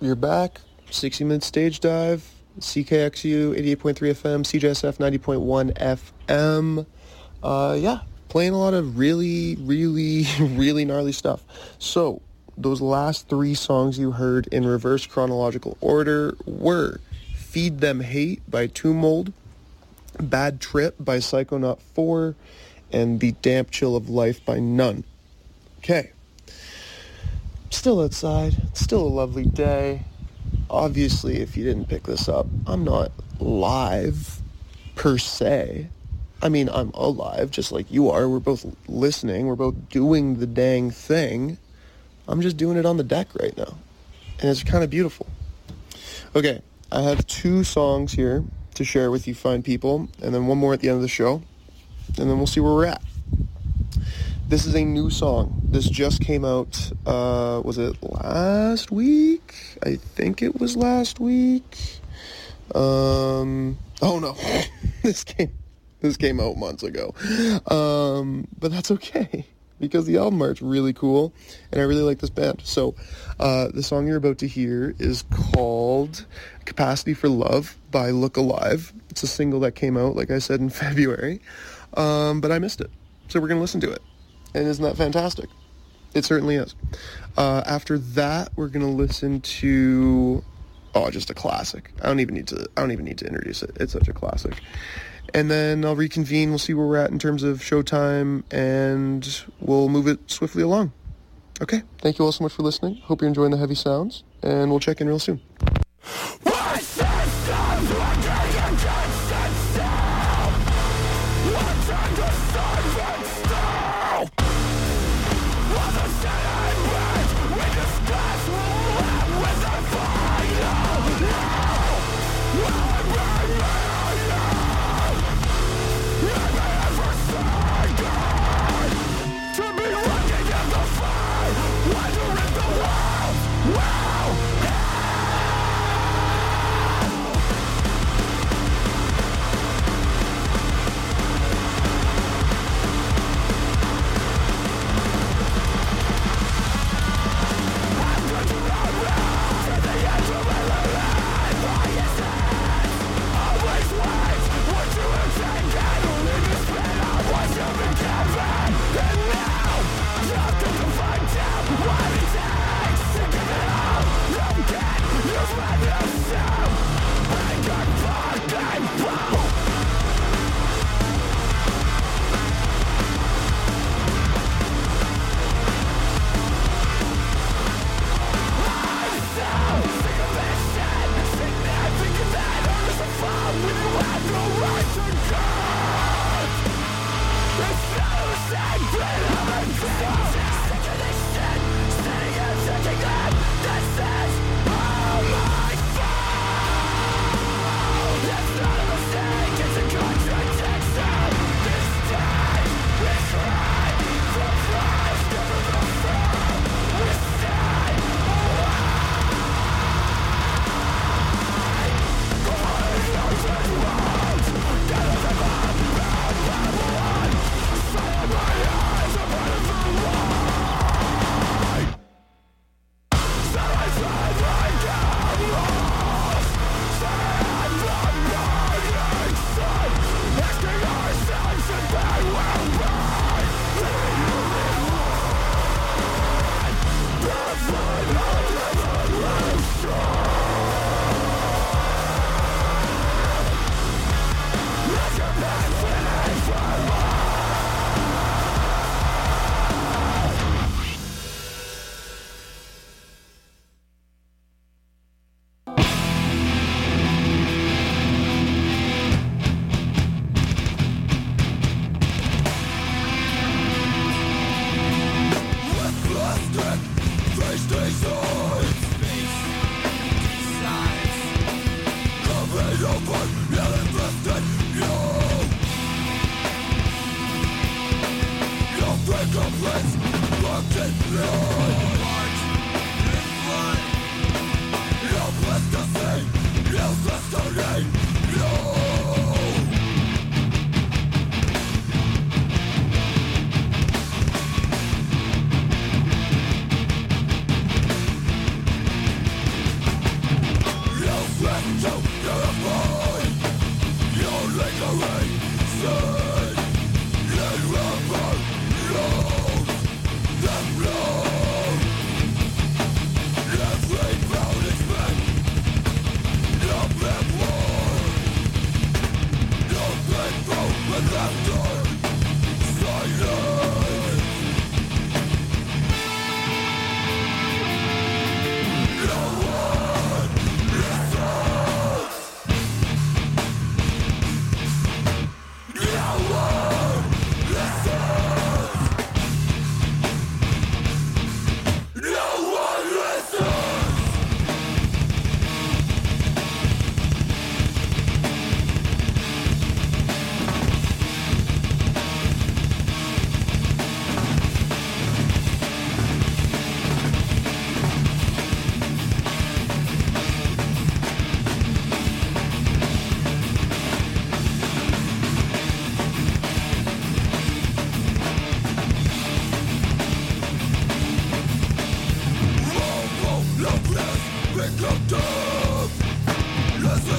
We're back. 60-minute stage dive. CKXU 88.3 FM, CJSF 90.1 FM. Playing a lot of really, really, really gnarly stuff. So, those last three songs you heard in reverse chronological order were Feed Them Hate by Tomb Mold, Bad Trip by Psychonaut 4, and The Damp Chill of Life by None. Okay. Still outside. Still a lovely day. Obviously, if you didn't pick this up, I'm not live, per se. I mean, I'm alive, just like you are. We're both listening. We're both doing the dang thing. I'm just doing it on the deck right now. And it's kind of beautiful. Okay, I have two songs here to share with you fine people, and then one more at the end of the show, and then we'll see where we're at. This is a new song. This just came out, was it last week? I think it was last week. Oh no, this came out months ago. But that's okay, because the album art's really cool, and I really like this band. So, the song you're about to hear is called Capacity for Love by Look Alive. It's a single that came out, like I said, in February, but I missed it. So we're going to listen to it. And isn't that fantastic? It certainly is. After that, we're going to listen to, just a classic. I don't even need to introduce it. It's such a classic. And then I'll reconvene. We'll see where we're at in terms of showtime, and we'll move it swiftly along. Okay. Thank you all so much for listening. Hope you're enjoying the heavy sounds, and we'll check in real soon.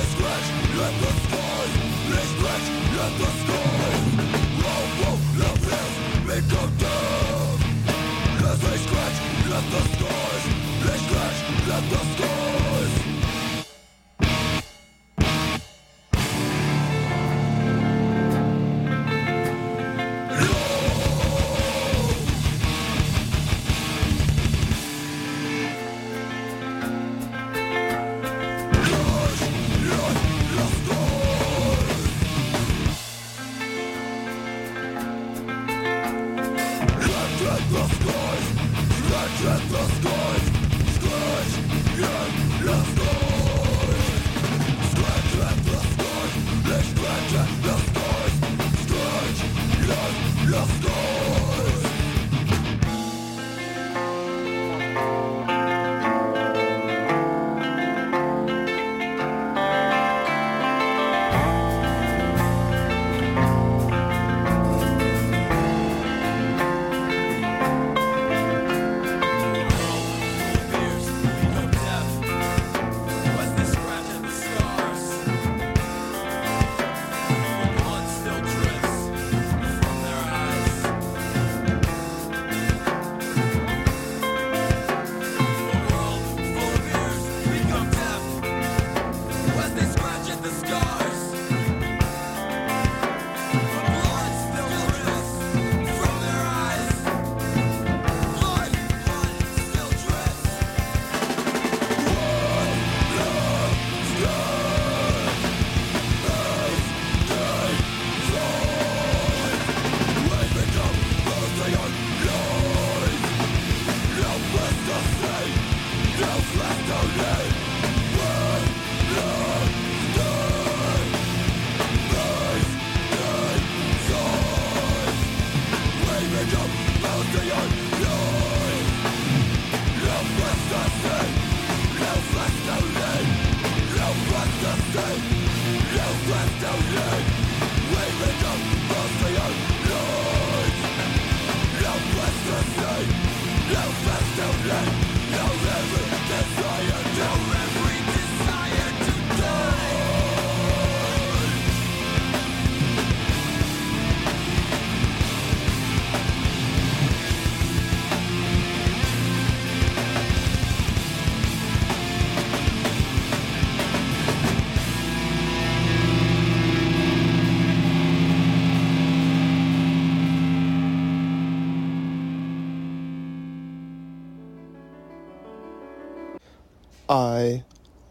I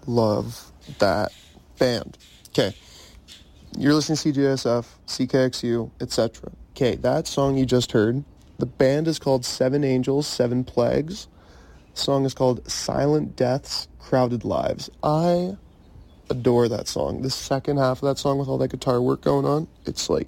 love that band. Okay, you're listening to CJSF, CKXU, etc. Okay, that song you just heard, the band is called Seven Angels, Seven Plagues. The song is called Silent Deaths, Crowded Lives. I adore that song. The second half of that song with all that guitar work going on, it's so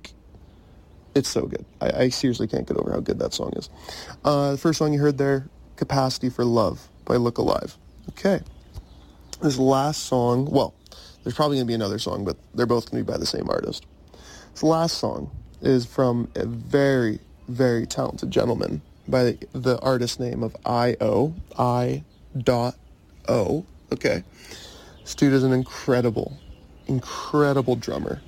good. I seriously can't get over how good that song is. The first song you heard there, Capacity for Love by Look Alive. Okay. This last song, well, there's probably going to be another song, but they're both going to be by the same artist. This last song is from a very, very talented gentleman by the artist name of I.O. I.O. Okay. This dude is an incredible drummer.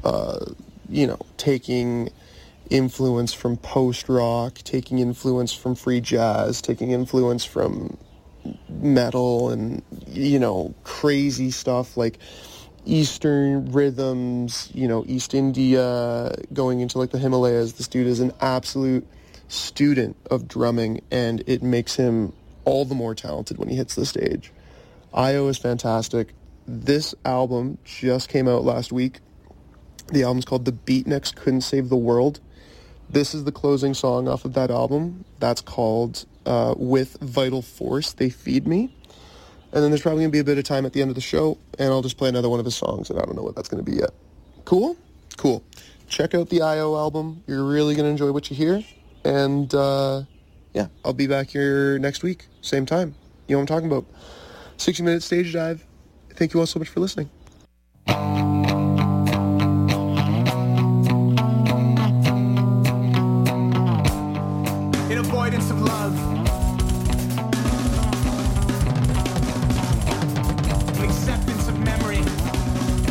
Taking influence from post-rock, taking influence from free jazz, taking influence from metal and, crazy stuff like Eastern rhythms, East India, going into like the Himalayas. This dude is an absolute student of drumming, and it makes him all the more talented when he hits the stage. I.O. is fantastic. This album just came out last week. The album's called The Beatniks Couldn't Save the World. This is the closing song off of that album. That's called With Vital Force, They Feed Me. And then there's probably going to be a bit of time at the end of the show, and I'll just play another one of his songs, and I don't know what that's going to be yet. Cool? Cool. Check out the I.O. album. You're really going to enjoy what you hear. And, I'll be back here next week, same time. You know what I'm talking about. 60-minute stage dive. Thank you all so much for listening. In avoidance of love, in acceptance of memory,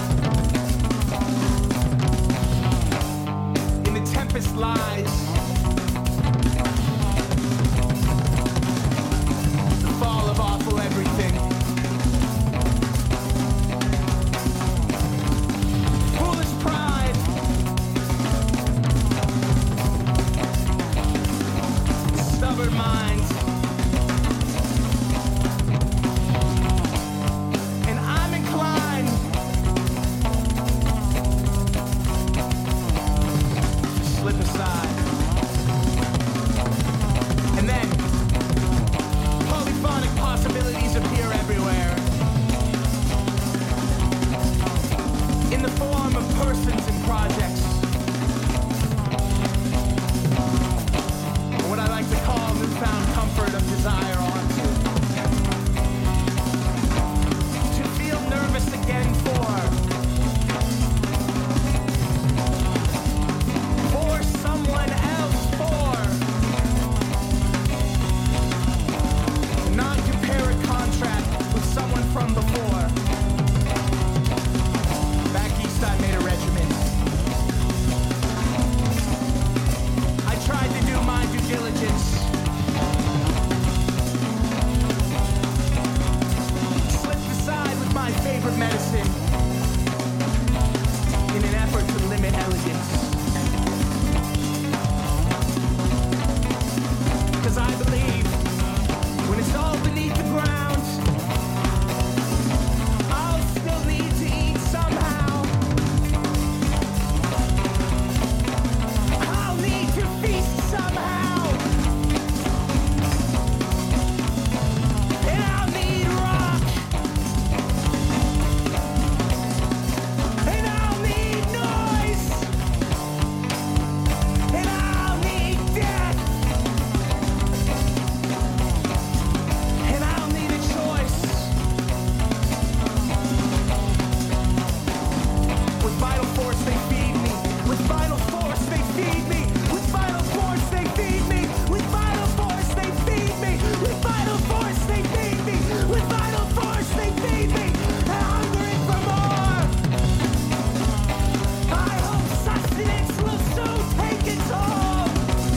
With vital force they feed me. With vital force they feed me. With vital force they feed me. With vital force they feed me. With vital force they feed me. With vital force they feed me. And hungering for more. I hope sustenance will soon take its toll.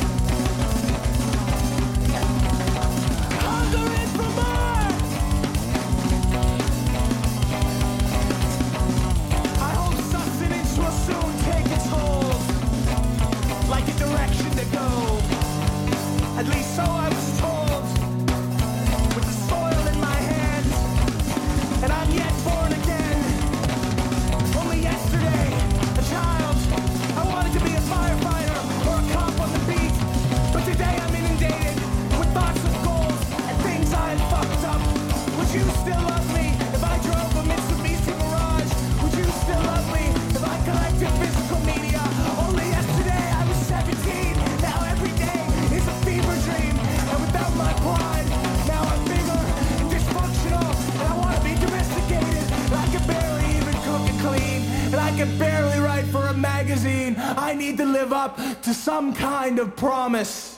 Hungering for more. I hope sustenance will soon take its hold. Like a direction to go. At least so I was told. With the soil in my hands. And I'm yet born again. Only yesterday, a child, I wanted to be a firefighter or a cop on the beat. But today I'm inundated with thoughts of goals and things I had fucked up. Would you still love me if I drove a Mitsubishi Mirage? Would you still love me if I collected physical media? Only yesterday I was 17. Now every day is a fever dream. And without my pride, now I'm bigger and dysfunctional. And I want to be domesticated. And I can barely even cook and clean. And I can barely write for a magazine. I need to live up to some kind of promise.